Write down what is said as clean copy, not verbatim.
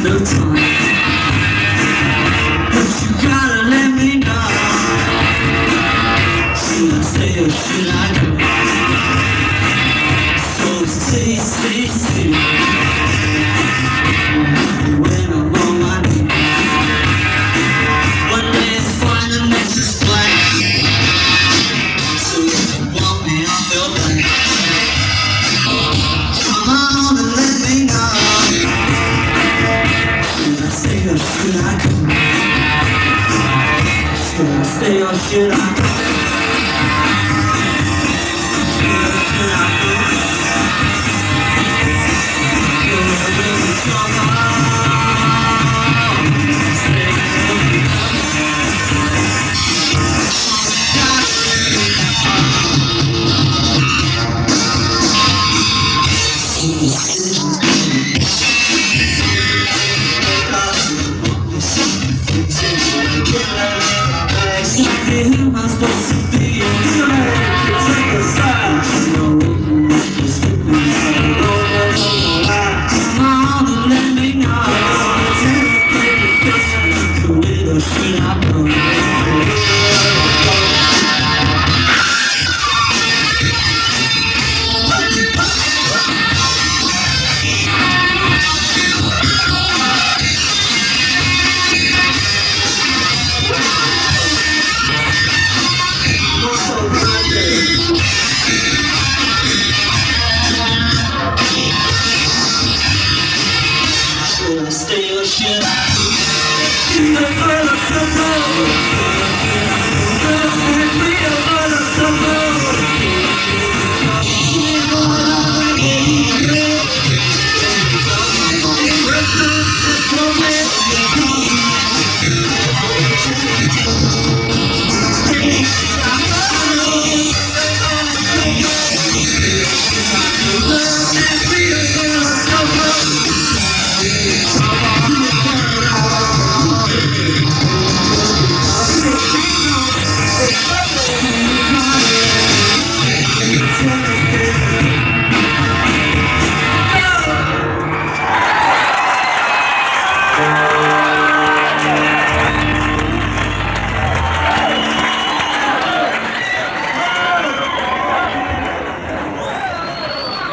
no time. But you gotta let me know. Should I stay or should I go? So stay when I'm on my knees. One day it's fine, the next is black. So if you want me, I'll feel back. Come on and let me know. Should I stay or should I go? Should I stay or should I go? Should I go? Who am I supposed to be? Take a side. Come on and let me know. Should I go? Should I stay or should I go?